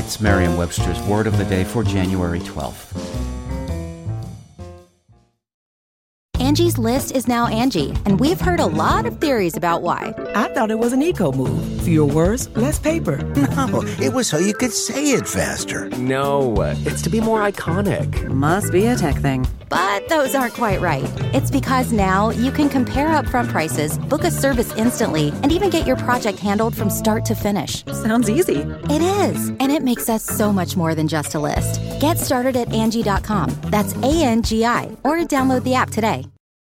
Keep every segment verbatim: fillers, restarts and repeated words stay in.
It's Merriam-Webster's Word of the Day for January twelfth. Angie's List is now Angie, and we've heard a lot of theories about why. I thought it was an eco-move. Fewer words, less paper. No, it was so you could say it faster. No, it's to be more iconic. Must be a tech thing. But those aren't quite right. It's because now you can compare upfront prices, book a service instantly, and even get your project handled from start to finish. Sounds easy. It is, and it makes us so much more than just a list. Get started at Angie dot com. That's A N G I, or download the app today.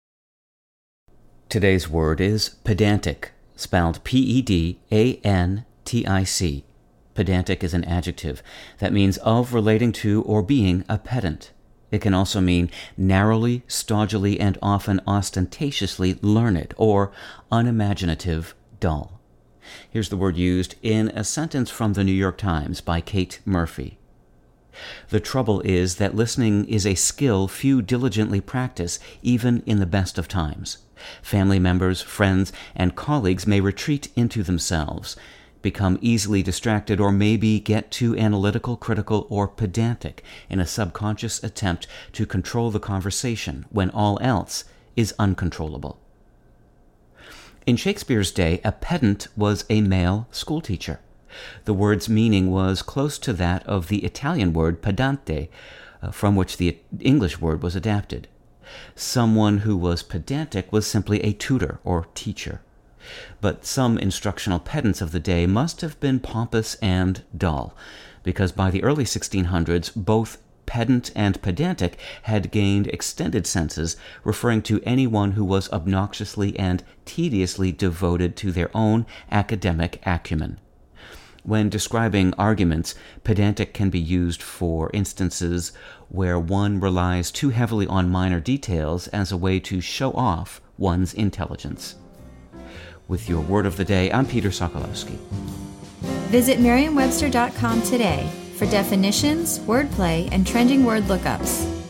Today's word is pedantic, spelled P E D A N T I C. Pedantic is an adjective that means of, relating to, or being a pedant. It can also mean narrowly, stodgily, and often ostentatiously learned, or unimaginative, dull. Here's the word used in a sentence from the New York Times by Kate Murphy. The trouble is that listening is a skill few diligently practice, even in the best of times. Family members, friends, and colleagues may retreat into themselves, become easily distracted, or maybe get too analytical, critical, or pedantic in a subconscious attempt to control the conversation when all else is uncontrollable. In Shakespeare's day, a pedant was a male schoolteacher. The word's meaning was close to that of the Italian word pedante, uh, from which the English word was adapted. Someone who was pedantic was simply a tutor or teacher. But some instructional pedants of the day must have been pompous and dull, because by the early sixteen hundreds, both pedant and pedantic had gained extended senses, referring to anyone who was obnoxiously and tediously devoted to their own academic acumen. When describing arguments, pedantic can be used for instances where one relies too heavily on minor details as a way to show off one's intelligence. With your Word of the Day, I'm Peter Sokolowski. Visit Merriam Webster dot com today for definitions, wordplay, and trending word lookups.